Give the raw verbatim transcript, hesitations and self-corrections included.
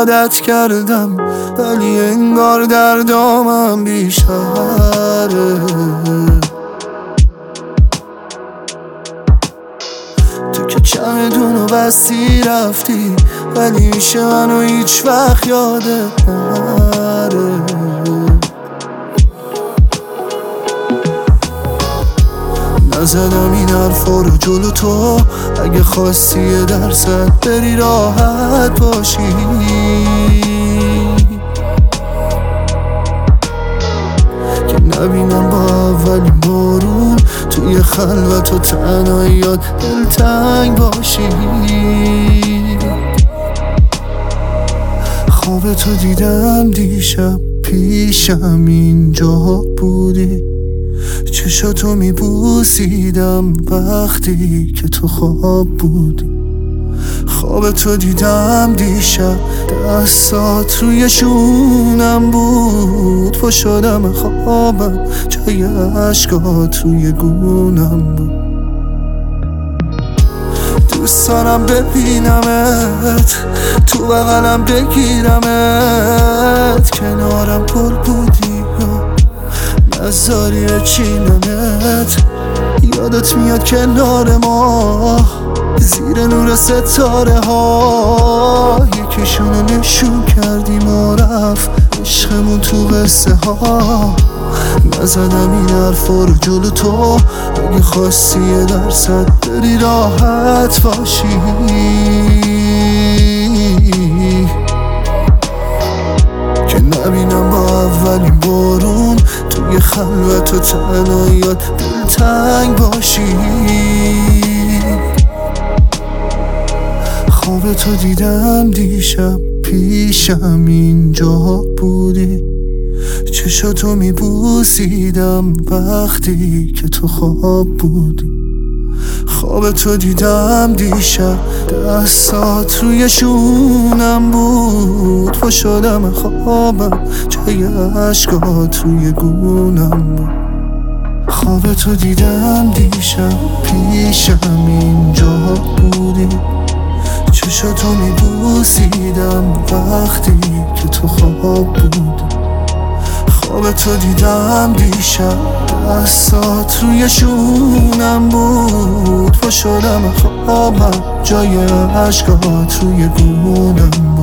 عادت کردم ولی انگار در دامم بیشتره. تو که چمدونو بستی رفتی ولی میشه منو هیچ وقت یادت نره. نزدم این حرفا رو جلو تو، اگه خواستی یه درصد بری راحت باشی. که نبینم با اولین بارون توی خلوت و تنهاییات دلتنگ باشی. خواب تو دیدم دیشب پیشم اینجا بودی، چشاتو میبوسیدم وقتی که تو خواب بودی. خواب تو دیدم دیشب دستات روی شونم بود، پا شدم خوابم جای عشقات روی گونم بود. دوست دارم ببینمت، تو بغلم بگیرمت، کنارم پر بودی نذاری چینمت. یادت میاد کنار ما زیر نور ستاره ها، یکیشونو نشون کردیم و رفت عشقمون تو قصه ها. نزدم این حرفا رو جلو تو، اگه خواستی یه درصد بری راحت باشی. که نبینم با اولین بارون توی خلوت و تنهاییات دلتنگ باشی. خواب تو دیدم دیشب پیشم اینجا بودی، چشاتو میبوسیدم وقتی که تو خواب بودی. خواب تو دیدم دیشب دستات روی شونم بود، پا شدم خوابم جای عشقات روی گونم بود. خواب تو دیدم دیشب پیشم اینجا بودی، چشاتو میبوسیدم وقتی که تو خواب بودی. خواب تو دیدم دیشب دستات روی شونم بود، پا شدم خوابم جای عشقات روی گونم بود.